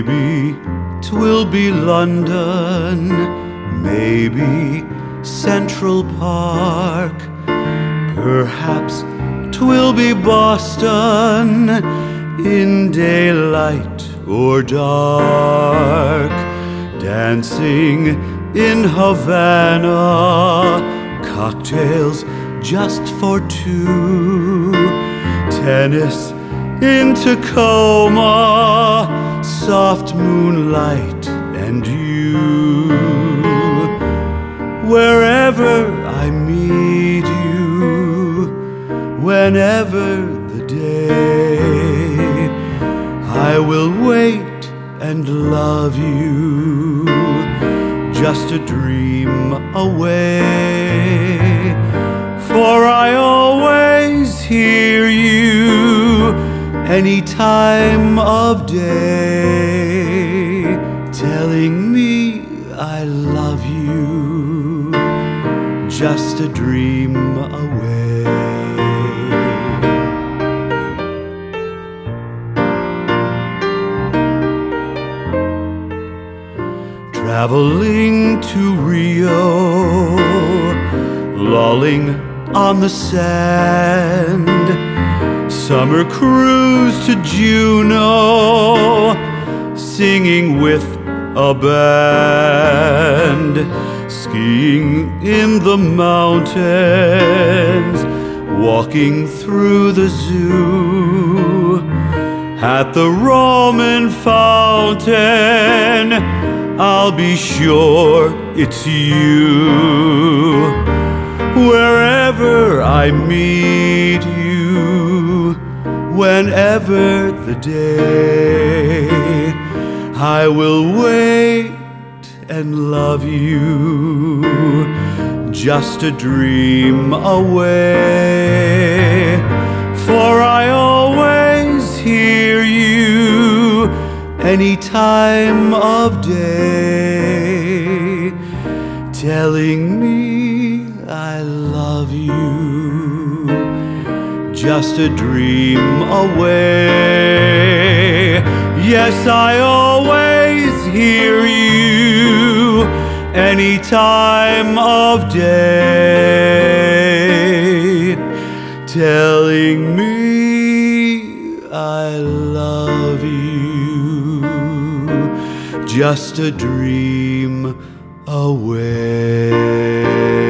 Maybe 'twill be London, maybe Central Park, perhaps 'twill be Boston in daylight or dark, dancing in Havana, cocktails just for two, tennis in Tacoma, soft moonlight and you. Wherever I meet you, whenever the day, I will wait and love you, just a dream away. For I always hear you any time of day, telling me I love you, just a dream away. Traveling to Rio, lolling on the sand, summer cruise to Juneau, singing with a band, skiing in the mountains, walking through the zoo, at the Roman fountain, I'll be sure it's you. Wherever I meet you, whenever the day, I will wait and love you, just a dream away. For I always hear you any time of day, telling me I love you, just a dream away. Yes, I always hear you any time of day, telling me I love you, just a dream away.